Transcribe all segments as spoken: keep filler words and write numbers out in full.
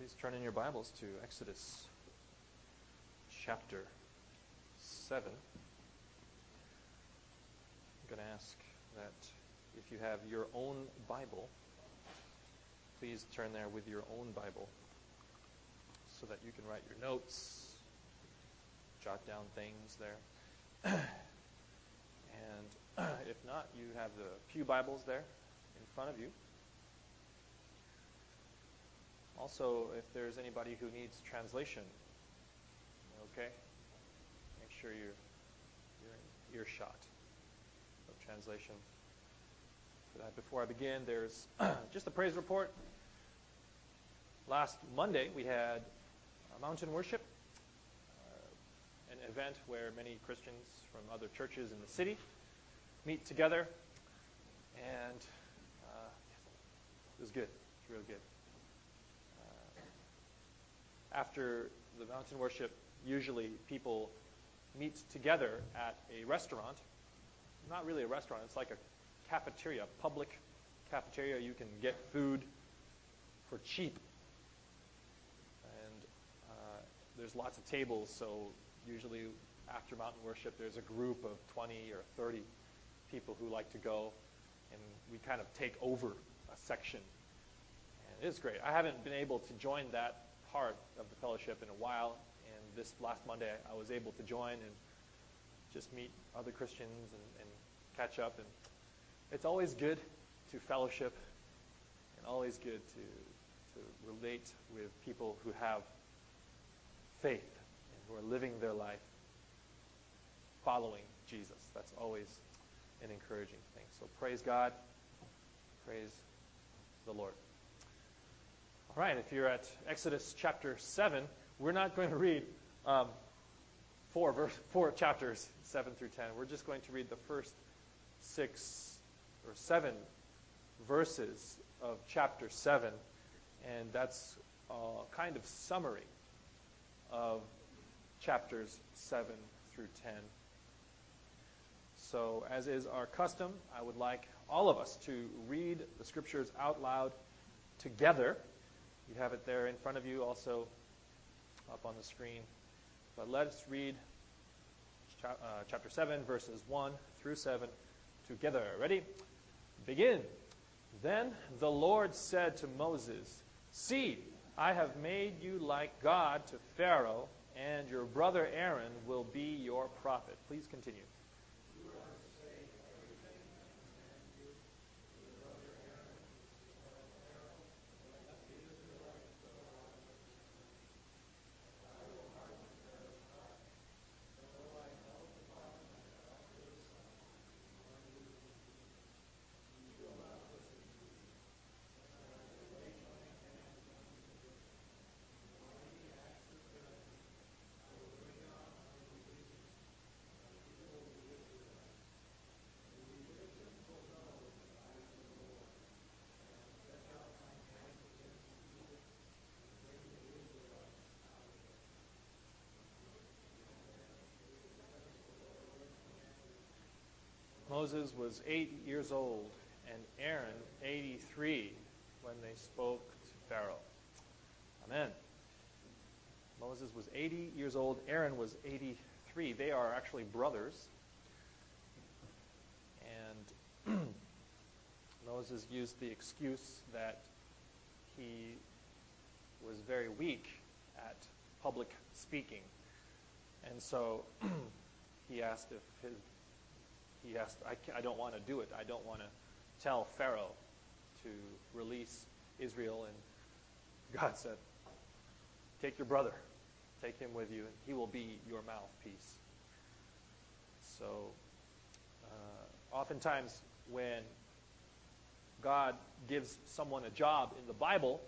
Please turn in your Bibles to Exodus chapter seven. I'm going to ask that if you have your own Bible, please turn there with your own Bible so that you can write your notes, jot down things there. And if not, you have the pew Bibles there in front of you. Also, if there's anybody who needs translation, okay, make sure you're, you're in earshot of translation for that. Before I begin, there's just a praise report. Last Monday, we had a mountain worship, uh, an event where many Christians from other churches in the city meet together, and uh, it was good. It was real good. After the mountain worship, usually people meet together at a restaurant. Not really a restaurant, it's like a cafeteria, a public cafeteria. You can get food for cheap. And uh, there's lots of tables, so usually after mountain worship, there's a group of twenty or thirty people who like to go, and we kind of take over a section. And it is great. I haven't been able to join that part of the fellowship in a while, and this last Monday I was able to join and just meet other Christians and, and catch up. And it's always good to fellowship and always good to to relate with people who have faith and who are living their life following Jesus. That's always an encouraging thing. So praise God, praise the Lord. All right, if you're at Exodus chapter seven, we're not going to read um, four, verse, four chapters, seven through ten. We're just going to read the first six or seven verses of chapter seven, and that's a kind of summary of chapters seven through ten. So, as is our custom, I would like all of us to read the scriptures out loud together. You have it there in front of you, also up on the screen. But let us read cha- uh, chapter seven, verses one through seven together. Ready? Begin. Then the Lord said to Moses, "See, I have made you like God to Pharaoh, and your brother Aaron will be your prophet." Please continue. Moses was eight years old and Aaron eighty-three when they spoke to Pharaoh. Amen. Moses was eighty years old. Aaron was eighty-three. They are actually brothers. And Moses used the excuse that he was very weak at public speaking. And so he asked if his He asked, I, I don't want to do it. I don't want to tell Pharaoh to release Israel. And God said, take your brother. Take him with you, and he will be your mouthpiece. So, uh, oftentimes when God gives someone a job in the Bible,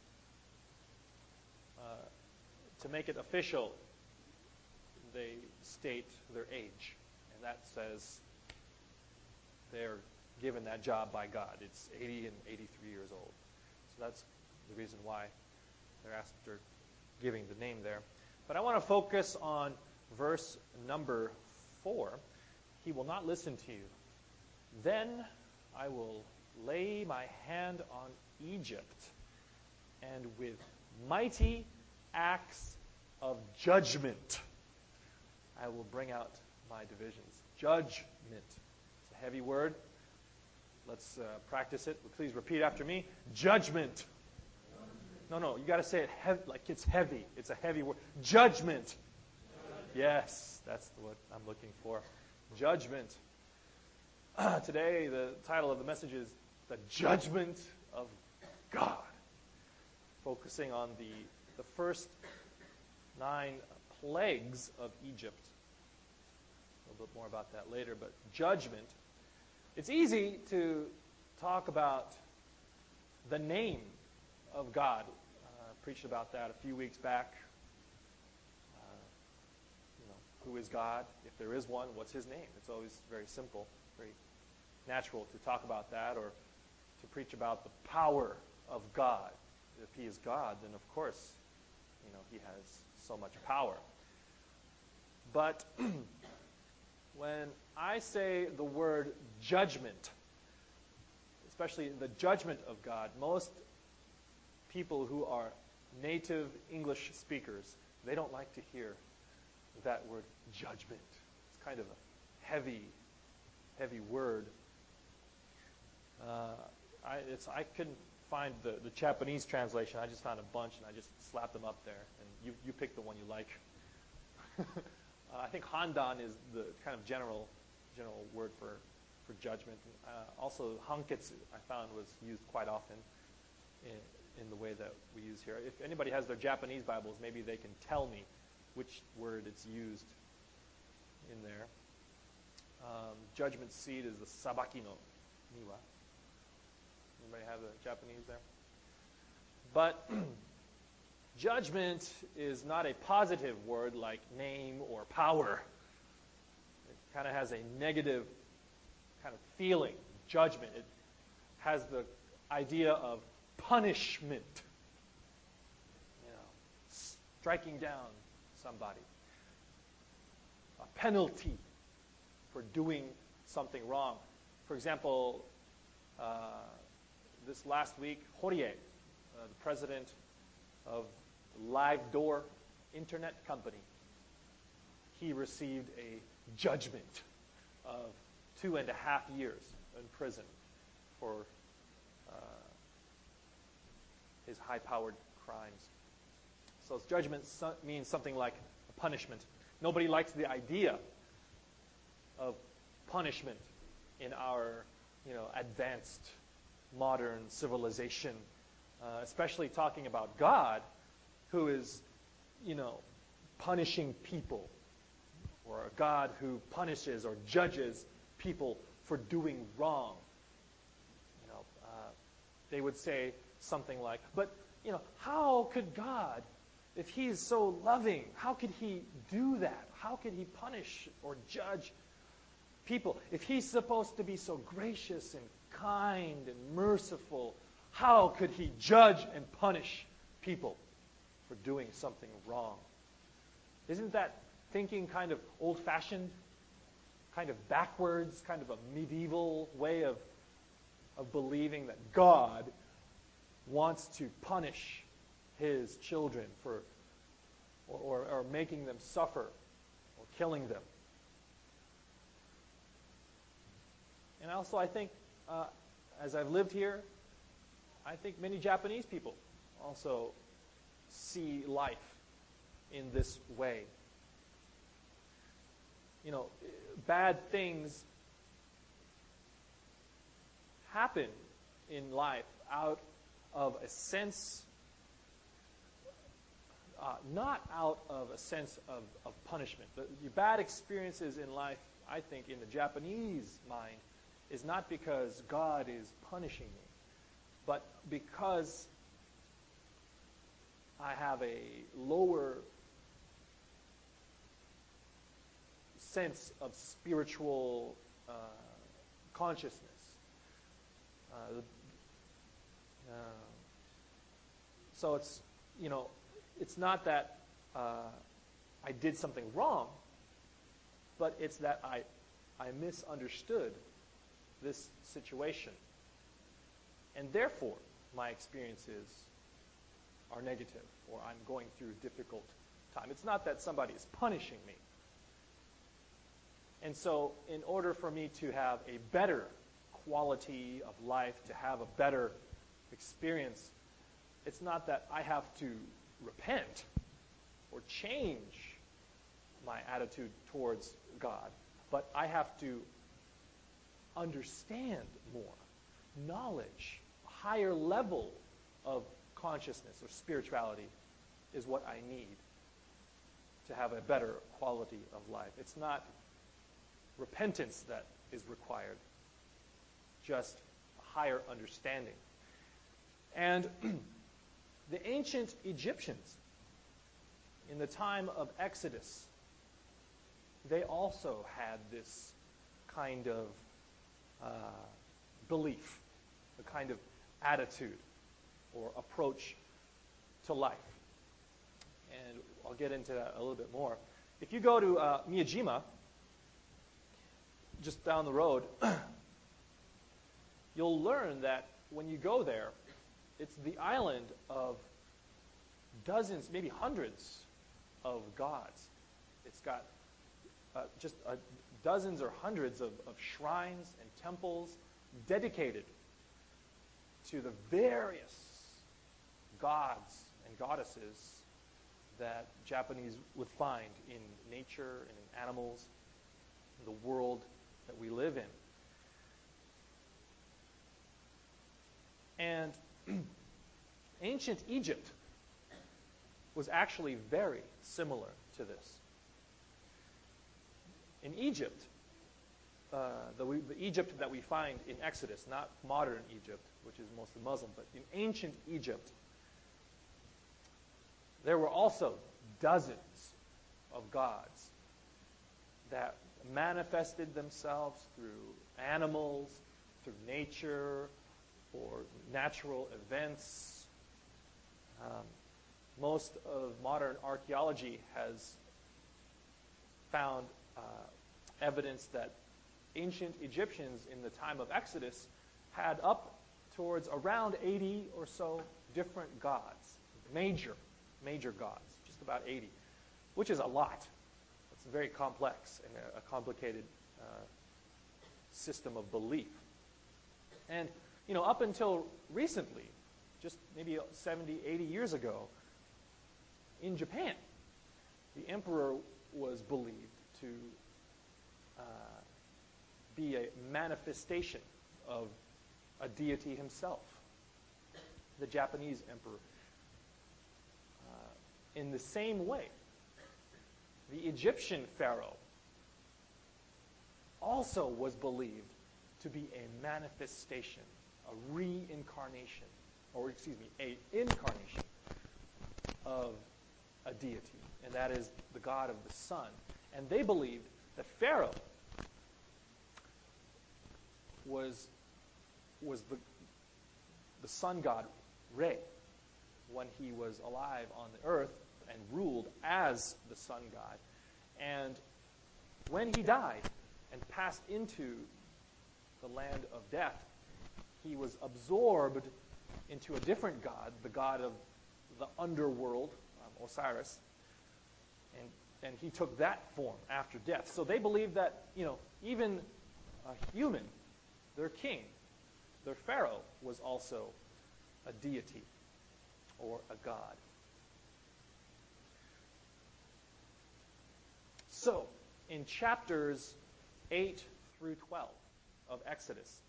uh, to make it official, they state their age. And that says they're given that job by God. It's eighty and eighty-three years old. So that's the reason why they're after giving the name there. But I want to focus on verse number four. He will not listen to you. Then I will lay my hand on Egypt, and with mighty acts of judgment. I will bring out my divisions. Judgment. It's a heavy word. Let's uh, practice it. Please repeat after me. Judgment. No, no, you got to say it heavy, like it's heavy. It's a heavy word. Judgment. Judgment. Yes, that's what I'm looking for. Judgment. Uh, today, the title of the message is The Judgment of God. Focusing on the, the first nine plagues of Egypt. A little bit more about that later, but judgment. It's easy to talk about the name of God. Uh, preached about that a few weeks back. Uh, you know, who is God? If there is one, what's his name? It's always very simple, very natural to talk about that, or to preach about the power of God. If he is God, then of course, you know, he has so much power. But when I say the word judgment, especially the judgment of God, most people who are native English speakers, they don't like to hear that word judgment. It's kind of a heavy, heavy word. Uh, I, it's, I couldn't find the, the Japanese translation. I just found a bunch, and I just slapped them up there. And you, you pick the one you like. uh, I think handan is the kind of general general word for, for judgment. Uh, also, hanketsu, I found, was used quite often in, in the way that we use here. If anybody has their Japanese Bibles, maybe they can tell me which word it's used in there. Um, judgment seat is the sabaki no niwa. Anybody have the Japanese there? But judgment is not a positive word like name or power. It kind of has a negative kind of feeling. Judgment. It has the idea of punishment. You know, striking down somebody. A penalty for doing something wrong. For example, uh, this last week, Horie, uh, the president of Live Door Internet Company, he received a judgment of two and a half years in prison for uh, his high-powered crimes. So judgment so- means something like a punishment. Nobody likes the idea of punishment in our, you know, advanced modern civilization, uh, especially talking about God, who is, you know, punishing people, or a God who punishes or judges people for doing wrong. You know, uh, they would say something like, but, you know, how could God, if he's so loving, how could he do that? How could he punish or judge people? If he's supposed to be so gracious and kind and merciful, how could he judge and punish people for doing something wrong? Isn't that thinking kind of old-fashioned, kind of backwards, kind of a medieval way of, of believing that God wants to punish his children for, or, or, or making them suffer, or killing them? And also, I think, uh, as I've lived here, I think many Japanese people also see life in this way. You know, bad things happen in life out of a sense, uh, not out of a sense of, of punishment. The, the bad experiences in life, I think, in the Japanese mind, is not because God is punishing me, but because I have a lower sense of spiritual uh, consciousness. Uh, uh, so it's, you know, it's not that uh, I did something wrong, but it's that I, I misunderstood this situation. And therefore, my experience is are negative, or I'm going through a difficult time. It's not that somebody is punishing me. And so in order for me to have a better quality of life, to have a better experience, it's not that I have to repent or change my attitude towards God, but I have to understand more. Knowledge, a higher level of consciousness or spirituality is what I need to have a better quality of life. It's not repentance that is required, just a higher understanding. And the ancient Egyptians, in the time of Exodus, they also had this kind of uh, belief, a kind of attitude or approach to life. And I'll get into that a little bit more. If you go to uh, Miyajima, just down the road, you'll learn that when you go there, it's the island of dozens, maybe hundreds of gods. It's got uh, just uh, dozens or hundreds of, of shrines and temples dedicated to the various gods and goddesses that Japanese would find in nature and in animals, in the world that we live in. And ancient Egypt was actually very similar to this. In Egypt, uh, the, the Egypt that we find in Exodus, not modern Egypt, which is mostly Muslim, but in ancient Egypt, there were also dozens of gods that manifested themselves through animals, through nature, or natural events. Um, most of modern archaeology has found uh, evidence that ancient Egyptians in the time of Exodus had up towards around eighty or so different gods, major, major gods, just about eighty, which is a lot. It's very complex and a, a complicated uh, system of belief. And, you know, up until recently, just maybe seventy, eighty years ago, in Japan, the emperor was believed to uh, be a manifestation of a deity himself, the Japanese emperor. Uh, in the same way, the Egyptian pharaoh also was believed to be a manifestation, a reincarnation, or excuse me, a incarnation of a deity, and that is the god of the sun. And they believed that Pharaoh was was the the sun god Re when he was alive on the earth and ruled as the sun god. And when he died and passed into the land of death, he was absorbed into a different god, the god of the underworld, um, Osiris, and and he took that form after death. So they believed that, you know, even a human, their king, their pharaoh, was also a deity or a god. So, in chapters eight through twelve of Exodus,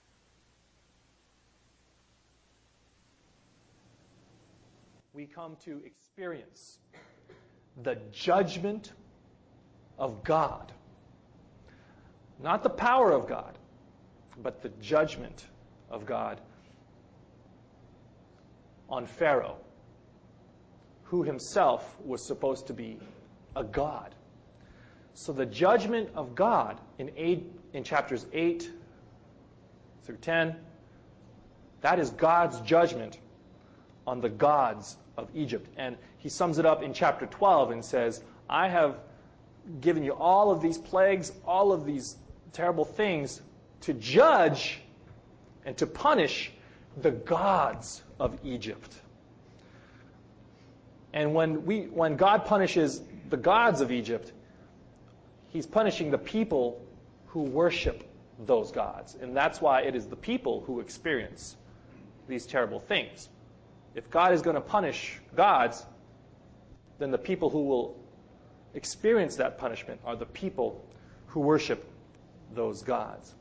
we come to experience the judgment of God. Not the power of God, but the judgment of God on Pharaoh, who himself was supposed to be a god. So the judgment of God in eight, in chapters eight through ten, that is God's judgment on the gods of Egypt. And he sums it up in chapter twelve and says, I have given you all of these plagues, all of these terrible things to judge and to punish the gods of Egypt. And when we, when God punishes the gods of Egypt, he's punishing the people who worship those gods. And that's why it is the people who experience these terrible things. If God is going to punish gods, then the people who will experience that punishment are the people who worship those gods.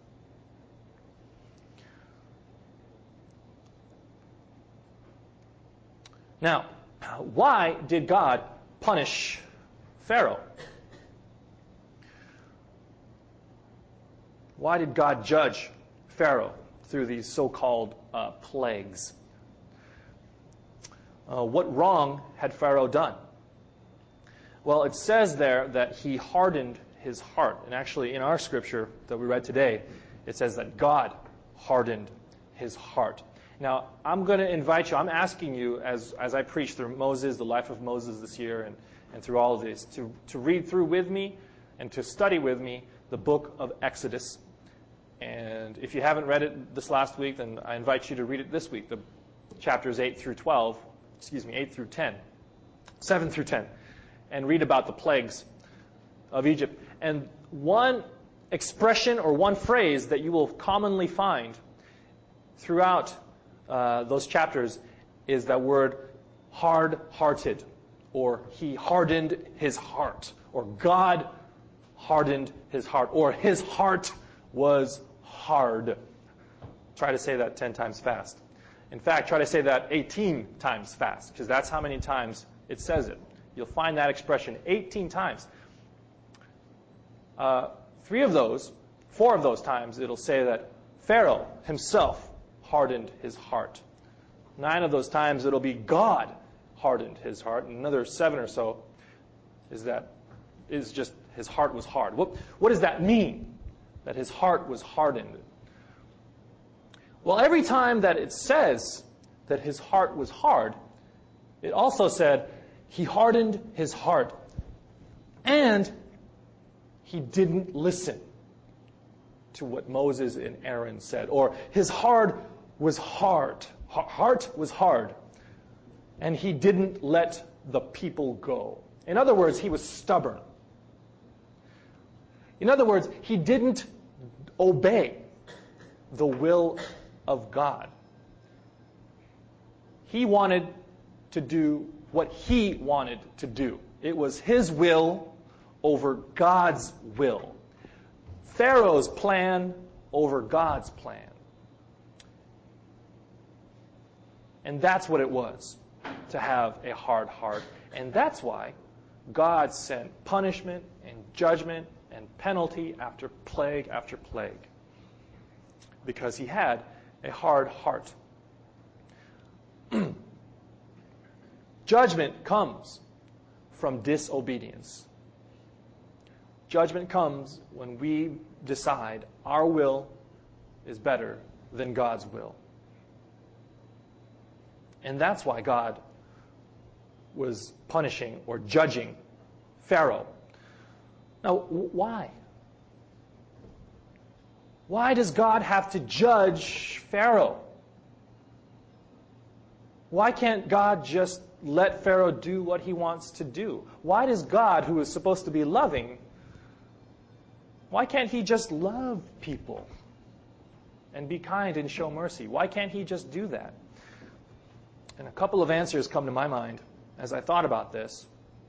Now, why did God punish Pharaoh? Why did God judge Pharaoh through these so-called uh, plagues? Uh, what wrong had Pharaoh done? Well, it says there that he hardened his heart. And actually, in our scripture that we read today, it says that God hardened his heart. Now, I'm going to invite you, I'm asking you, as, as I preach through Moses, the life of Moses this year, and, and through all of this, to, to read through with me and to study with me the book of Exodus. And if you haven't read it this last week, then I invite you to read it this week, the chapters eight through twelve, excuse me, eight through ten, seven through ten, and read about the plagues of Egypt. And one expression or one phrase that you will commonly find throughout uh, those chapters is that word hard-hearted, or he hardened his heart, or God hardened his heart, or his heart was hard. Try to say that ten times fast. In fact, try to say that eighteen times fast, because that's how many times it says it. You'll find that expression eighteen times. Uh, three of those, four of those times, it'll say that Pharaoh himself hardened his heart. Nine of those times, it'll be God hardened his heart. And another seven or so is that is just his heart was hard. What, what does that mean, that his heart was hardened? Well, every time that it says that his heart was hard, it also said he hardened his heart and he didn't listen to what Moses and Aaron said. Or his heart was hard. Heart was hard. And he didn't let the people go. In other words, he was stubborn. In other words, he didn't obey the will of God. He wanted to do what he wanted to do. It was his will over God's will. Pharaoh's plan over God's plan. And that's what it was, to have a hard heart. And that's why God sent punishment and judgment and penalty after plague after plague. Because he had a hard heart. Judgment comes from disobedience. Judgment comes when we decide our will is better than God's will. And that's why God was punishing or judging Pharaoh. Now, why? Why does God have to judge Pharaoh? Why can't God just let Pharaoh do what he wants to do? Why does God, who is supposed to be loving, why can't he just love people and be kind and show mercy? Why can't he just do that? And a couple of answers come to my mind as I thought about this.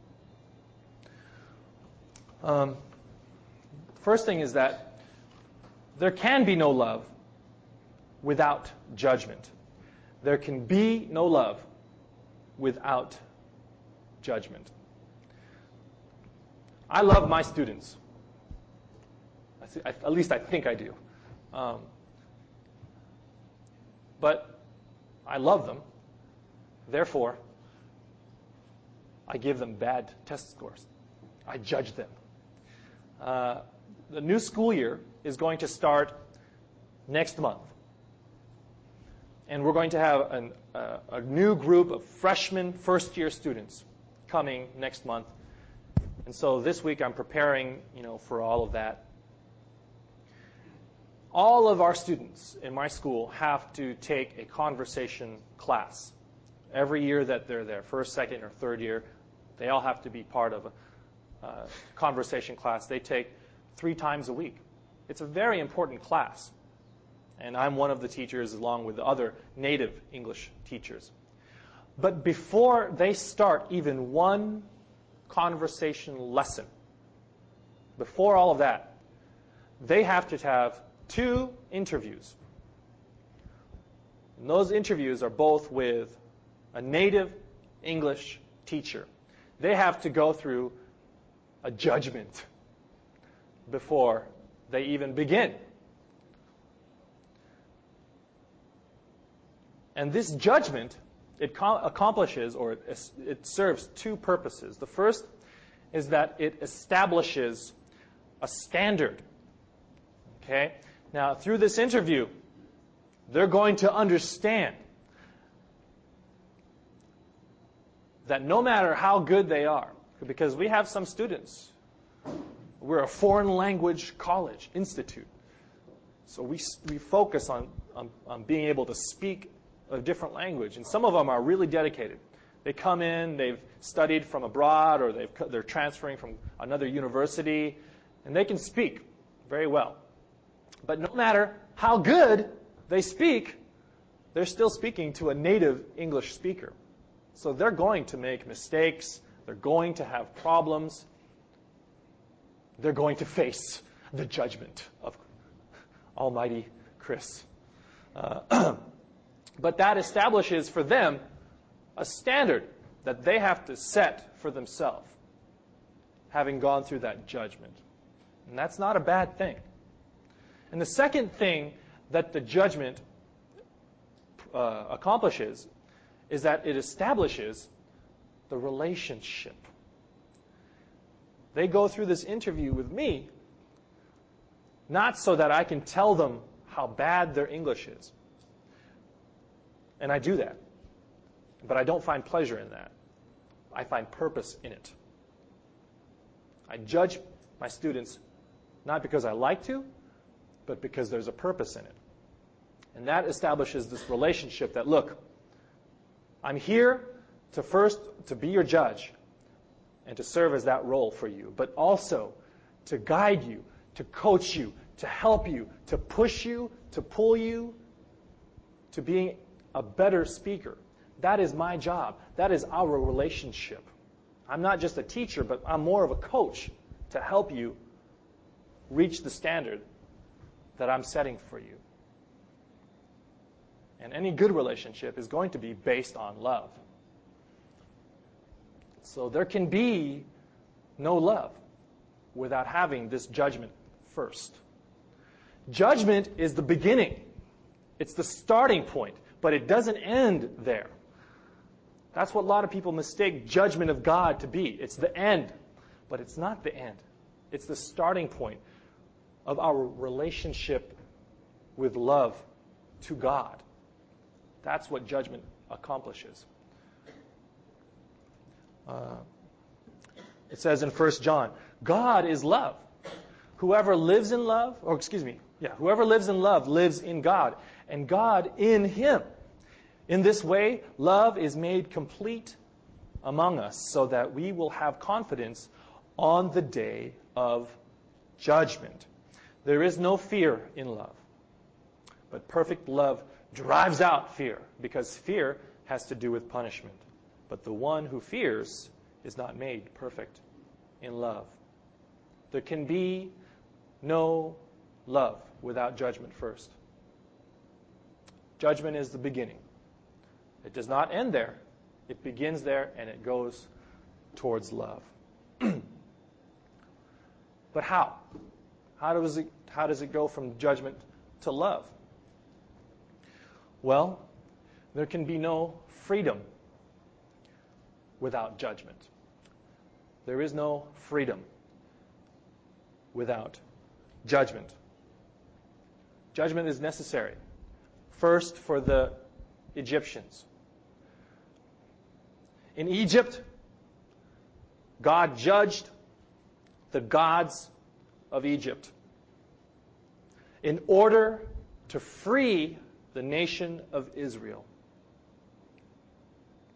Um, first thing is that there can be no love without judgment. There can be no love without judgment. I love my students. I th- I, at least I think I do. Um, but I love them. Therefore, I give them bad test scores. I judge them. Uh, the new school year is going to start next month. And we're going to have an, uh, a new group of freshman first-year students coming next month. And so this week I'm preparing, you know, for all of that. All of our students in my school have to take a conversation class. Every year that they're there, first, second, or third year, they all have to be part of a uh, conversation class they take three times a week. It's a very important class. And I'm one of the teachers along with the other native English teachers. But before they start even one conversation lesson, before all of that, they have to have two interviews. And those interviews are both with a native English teacher. They have to go through a judgment before they even begin. And this judgment, it accomplishes, or it, it serves two purposes. The first is that it establishes a standard. Okay? Now, through this interview, they're going to understand that no matter how good they are, because we have some students, we're a foreign language college institute, so we we focus on, on, on being able to speak a different language, and some of them are really dedicated. They come in, they've studied from abroad, or they've, they're transferring from another university, and they can speak very well. But no matter how good they speak, they're still speaking to a native English speaker. So they're going to make mistakes. They're going to have problems. They're going to face the judgment of Almighty Chris. Uh, but that establishes for them a standard that they have to set for themselves, having gone through that judgment. And that's not a bad thing. And the second thing that the judgment uh, accomplishes is that it establishes the relationship. They go through this interview with me not so that I can tell them how bad their English is. And I do that. But I don't find pleasure in that. I find purpose in it. I judge my students not because I like to, but because there's a purpose in it. And that establishes this relationship that, look, I'm here to first to be your judge and to serve as that role for you, but also to guide you, to coach you, to help you, to push you, to pull you to being a better speaker. That is my job. That is our relationship. I'm not just a teacher, but I'm more of a coach to help you reach the standard that I'm setting for you. And any good relationship is going to be based on love. So there can be no love without having this judgment first. Judgment is the beginning. It's the starting point, but it doesn't end there. That's what a lot of people mistake judgment of God to be. It's the end, but it's not the end. It's the starting point of our relationship with love to God. That's what judgment accomplishes. Uh, it says in First John, God is love. Whoever lives in love, or excuse me, yeah, whoever lives in love lives in God, and God in him. In this way, love is made complete among us, so that we will have confidence on the day of judgment. There is no fear in love, but perfect love drives out fear, because fear has to do with punishment. But the one who fears is not made perfect in love. There can be no love without judgment first. Judgment is the beginning. It does not end there. It begins there and it goes towards love. But how? How does it, how does it go from judgment to love? Well, there can be no freedom without judgment. There is no freedom without judgment. Judgment is necessary. First, for the Egyptians. In Egypt, God judged the gods of Egypt in order to free the nation of Israel.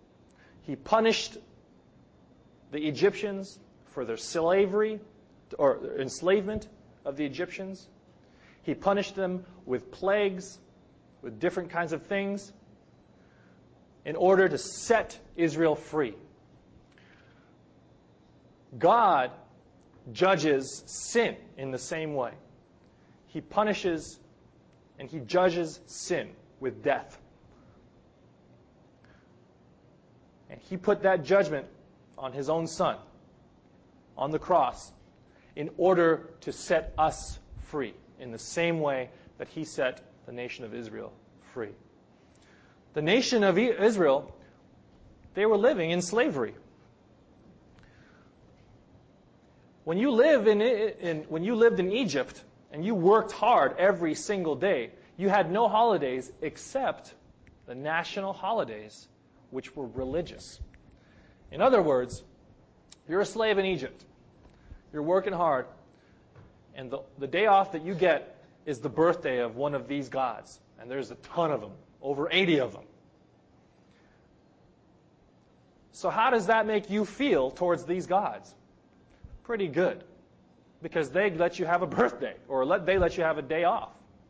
He punished the Egyptians for their slavery or enslavement of the Egyptians. He punished them with plagues, with different kinds of things, in order to set Israel free. God judges sin in the same way. He punishes and he judges sin with death. And he put that judgment on his own Son on the cross in order to set us free in the same way that he set the nation of Israel free. The nation of Israel, they were living in slavery. When you live in, in when you lived in Egypt and you worked hard every single day, you had no holidays except the national holidays, which were religious. In other words, you're a slave in Egypt. You're working hard, and the, the day off that you get is the birthday of one of these gods. And there's a ton of them, over eighty of them. So how does that make you feel towards these gods? Pretty good, because they let you have a birthday, or let, they let you have a day off.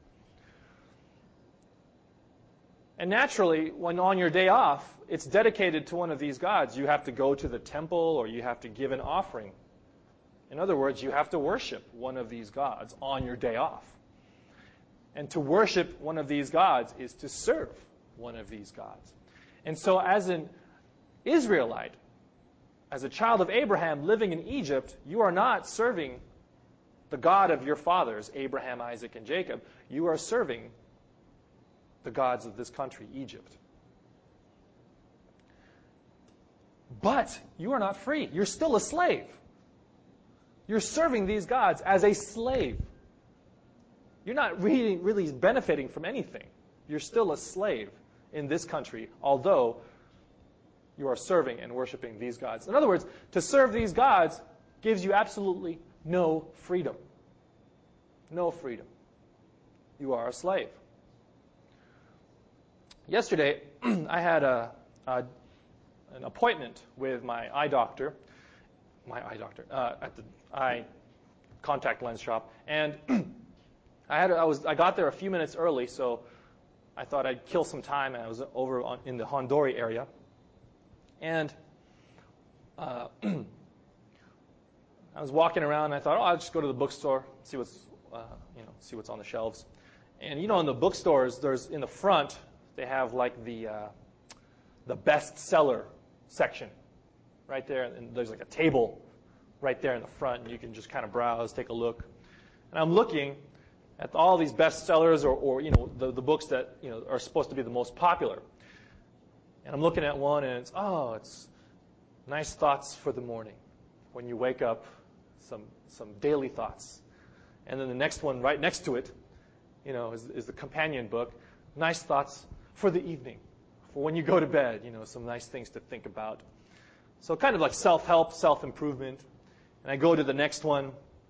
And naturally, when on your day off, it's dedicated to one of these gods. You have to go to the temple, or you have to give an offering. In other words, you have to worship one of these gods on your day off. And to worship one of these gods is to serve one of these gods. And so as an Israelite, as a child of Abraham living in Egypt, you are not serving the God of your fathers, Abraham, Isaac, and Jacob. You are serving the gods of this country, Egypt. But you are not free. You're still a slave. You're serving these gods as a slave. You're not really, really benefiting from anything. You're still a slave in this country, although you are serving and worshiping these gods. In other words, to serve these gods gives you absolutely no freedom. No freedom. You are a slave. Yesterday, I had a, a an appointment with my eye doctor, my eye doctor, uh, at the eye contact lens shop, and I had I was I got there a few minutes early, so I thought I'd kill some time, and I was over on, in the Hondori area, and uh, I was walking around, and I thought, oh, I'll just go to the bookstore, see what's uh, you know, see what's on the shelves, and you know, in the bookstores, there's in the front they have like the uh, the bestseller section right there, and there's like a table right there in the front, and you can just kind of browse, take a look. And I'm looking at all these bestsellers, or, or you know, the, the books that you know are supposed to be the most popular. And I'm looking at one, and it's oh, it's nice thoughts for the morning. When you wake up, some some daily thoughts. And then the next one, right next to it, you know, is, is the companion book, nice thoughts for the evening, for when you go to bed. You know, some nice things to think about. So kind of like self-help, self-improvement. And I go to the next one.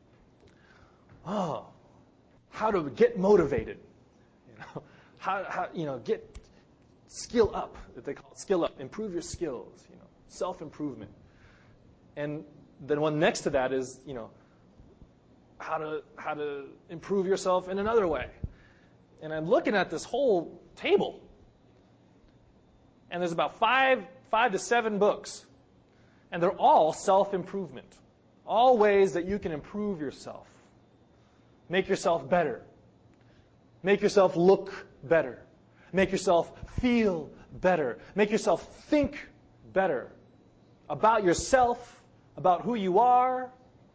Oh, how to get motivated. You know, how, how you know, get skill up, that they call it skill up, improve your skills, you know, self-improvement. And then one next to that is, you know, how to how to improve yourself in another way. And I'm looking at this whole table, and there's about five five to seven books, and they're all self-improvement, all ways that you can improve yourself, make yourself better, make yourself look better, make yourself feel better, make yourself think better about yourself, about who you are.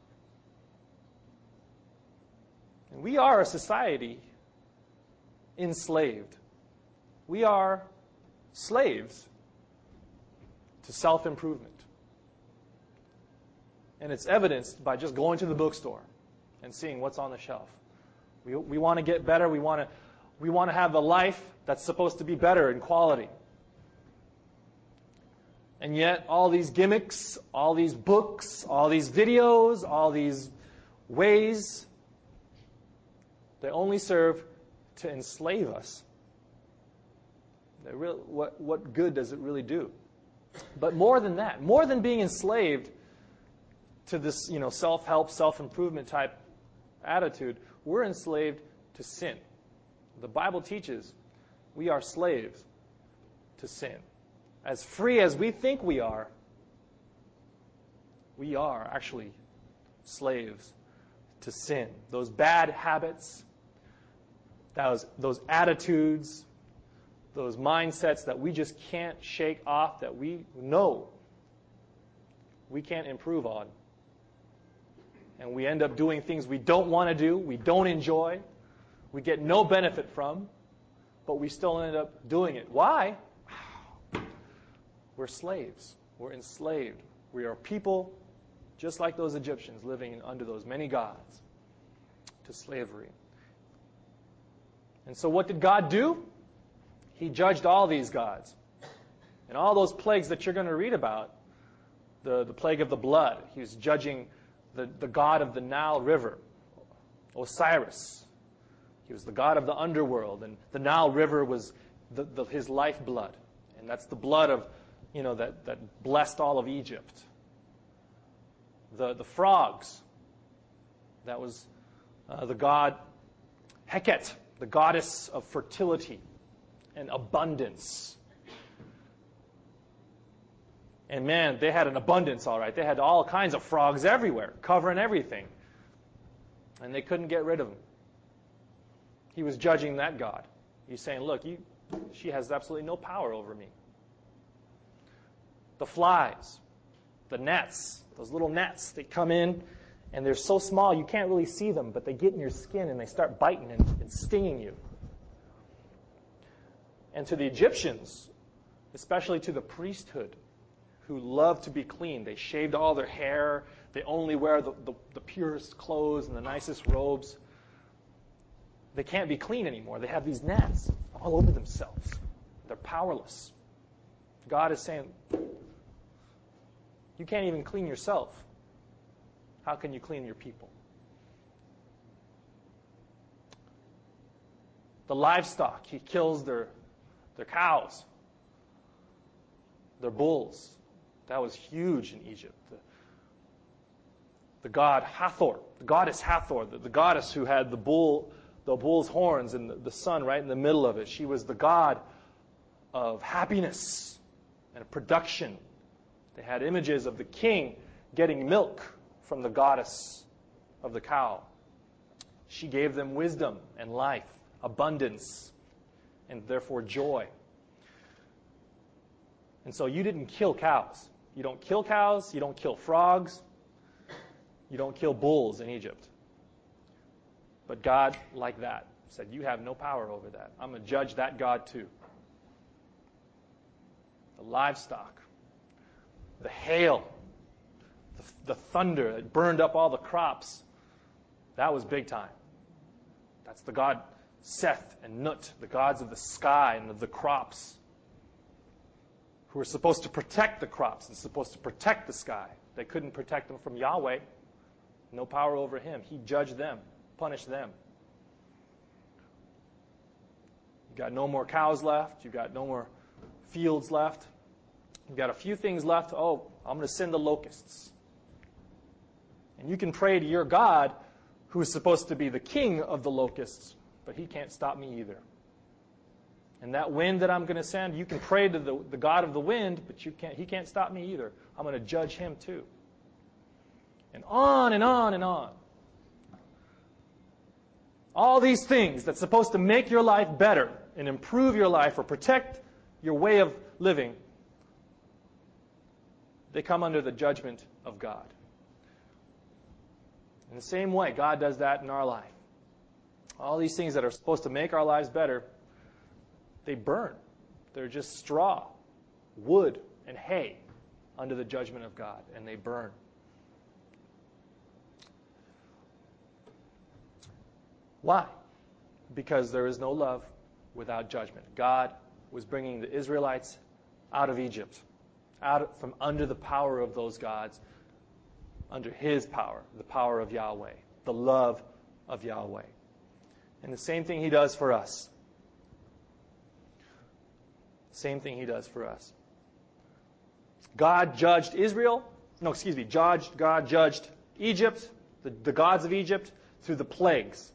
And we are a society enslaved. We are slaves to self-improvement. And it's evidenced by just going to the bookstore and seeing what's on the shelf. We, we want to get better. We want to, we want to have a life that's supposed to be better in quality. And yet, all these gimmicks, all these books, all these videos, all these ways, they only serve to enslave us. They really, what, what good does it really do? But more than that, more than being enslaved to this, you know, self-help, self-improvement type attitude, we're enslaved to sin. The Bible teaches we are slaves to sin. As free as we think we are, we are actually slaves to sin. Those bad habits, those, those attitudes, those mindsets that we just can't shake off, that we know we can't improve on. And we end up doing things we don't want to do, we don't enjoy, we get no benefit from, but we still end up doing it. Why? We're slaves. We're enslaved. We are people just like those Egyptians living under those many gods to slavery. And so what did God do? He judged all these gods. And all those plagues that you're going to read about, the, the plague of the blood, he was judging the, the god of the Nile River, Osiris. He was the god of the underworld, and the Nile River was the, the, his lifeblood. And that's the blood of, you know, that, that blessed all of Egypt. The, the frogs, that was uh, the god Heket, the goddess of fertility and abundance. And man, they had an abundance, all right. They had all kinds of frogs everywhere, covering everything. And they couldn't get rid of them. He was judging that god. He's saying, look, you, she has absolutely no power over me. The flies, the gnats, those little gnats, they come in and they're so small you can't really see them, but they get in your skin and they start biting and, and stinging you. And to the Egyptians, especially to the priesthood, who loved to be clean, they shaved all their hair, they only wear the, the, the purest clothes and the nicest robes. They can't be clean anymore. They have these gnats all over themselves. They're powerless. God is saying, you can't even clean yourself. How can you clean your people? The livestock, he kills their, their cows, their bulls. That was huge in Egypt. The, the god Hathor, the goddess Hathor, the, the goddess who had the bull, the bull's horns and the, the sun right in the middle of it. She was the god of happiness and production. They had images of the king getting milk from the goddess of the cow. She gave them wisdom and life, abundance, and therefore joy. And so you didn't kill cows. You don't kill cows, you don't kill frogs, you don't kill bulls in Egypt. But God, like that, said, you have no power over that. I'm going to judge that God too. The livestock, the hail, the, the thunder that burned up all the crops, that was big time. That's the god Seth and Nut, the gods of the sky and of the crops, who were supposed to protect the crops and supposed to protect the sky. They couldn't protect them from Yahweh. No power over him. He judged them, punished them. You got no more cows left. You got no more fields left. You got a few things left. Oh, I'm going to send the locusts. And you can pray to your God, who is supposed to be the king of the locusts, but he can't stop me either. And that wind that I'm going to send, you can pray to the, the God of the wind, but you can't, he can't stop me either. I'm going to judge him too. And on and on and on. All these things that's supposed to make your life better and improve your life or protect your way of living, they come under the judgment of God. In the same way, God does that in our life. All these things that are supposed to make our lives better, they burn. They're just straw, wood, and hay under the judgment of God, and they burn. Why? Because there is no love without judgment. God was bringing the Israelites out of Egypt, out from under the power of those gods, under his power, the power of Yahweh, the love of Yahweh. And the same thing he does for us. Same thing he does for us. God judged Israel. No, excuse me. Judged, God judged Egypt, the, the gods of Egypt, through the plagues.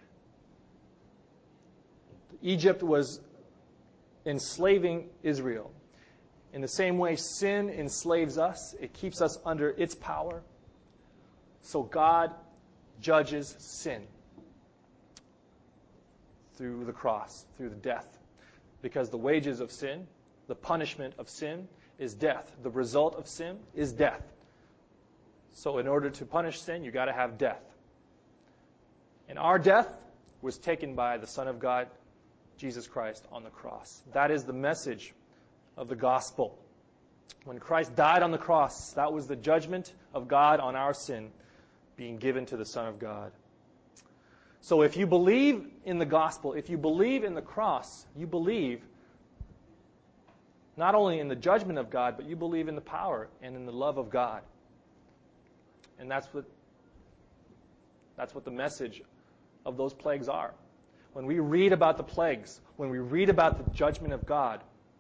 Egypt was enslaving Israel. In the same way sin enslaves us, it keeps us under its power. So God judges sin through the cross, through the death. Because the wages of sin, the punishment of sin, is death. The result of sin is death. So in order to punish sin, you've got to have death. And our death was taken by the Son of God, Jesus Christ, on the cross. That is the message of the gospel. When Christ died on the cross, that was the judgment of God on our sin being given to the Son of God. So if you believe in the gospel, if you believe in the cross, you believe not only in the judgment of God, but you believe in the power and in the love of God. And that's what that's what the message of those plagues are. When we read about the plagues, when we read about the judgment of God,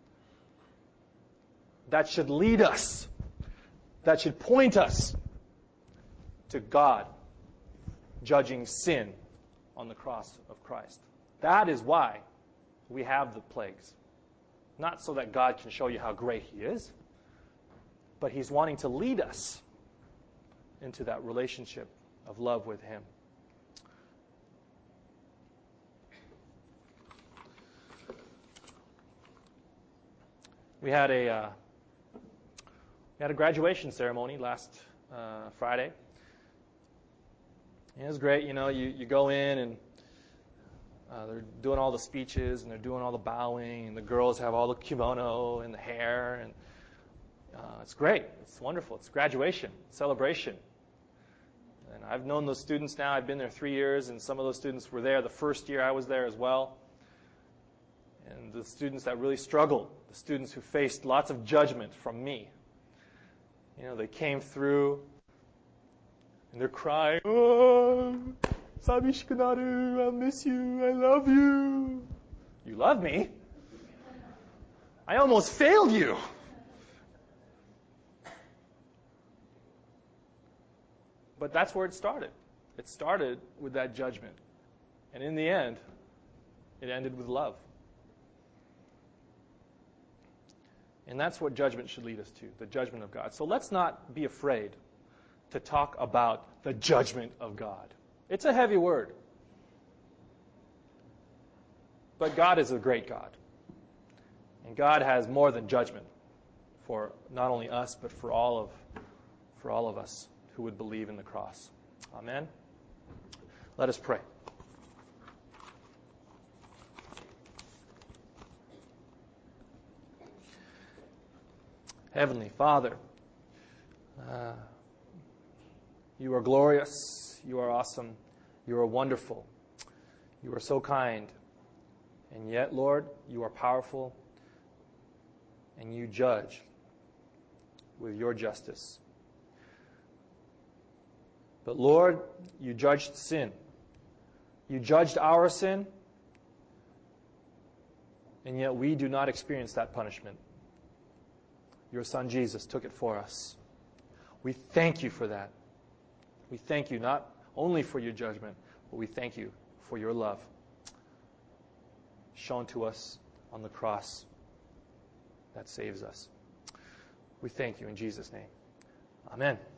that should lead us, that should point us to God judging sin on the cross of Christ. That is why we have the plagues. Not so that God can show you how great He is, but He's wanting to lead us into that relationship of love with Him. We had a uh, we had a graduation ceremony last uh, Friday. And it was great, you know. You, you go in and uh, they're doing all the speeches and they're doing all the bowing, and the girls have all the kimono and the hair, and uh, it's great. It's wonderful. It's graduation, celebration. And I've known those students now. I've been there three years, and some of those students were there the first year I was there as well. And the students that really struggled, the students who faced lots of judgment from me, you know, they came through and they're crying, "Oh, Sabishikunaru, I miss you, I love you." You love me? I almost failed you. But that's where it started. It started with that judgment. And in the end, it ended with love. And that's what judgment should lead us to, the judgment of God. So let's not be afraid to talk about the judgment of God. It's a heavy word. But God is a great God. And God has more than judgment for not only us, but for all of for all of us who would believe in the cross. Amen. Let us pray. Heavenly Father, uh, you are glorious, you are awesome, you are wonderful, you are so kind, and yet, Lord, you are powerful, and you judge with your justice. But Lord, you judged sin. You judged our sin, and yet we do not experience that punishment. Your Son Jesus took it for us. We thank you for that. We thank you not only for your judgment, but we thank you for your love shown to us on the cross that saves us. We thank you in Jesus' name. Amen.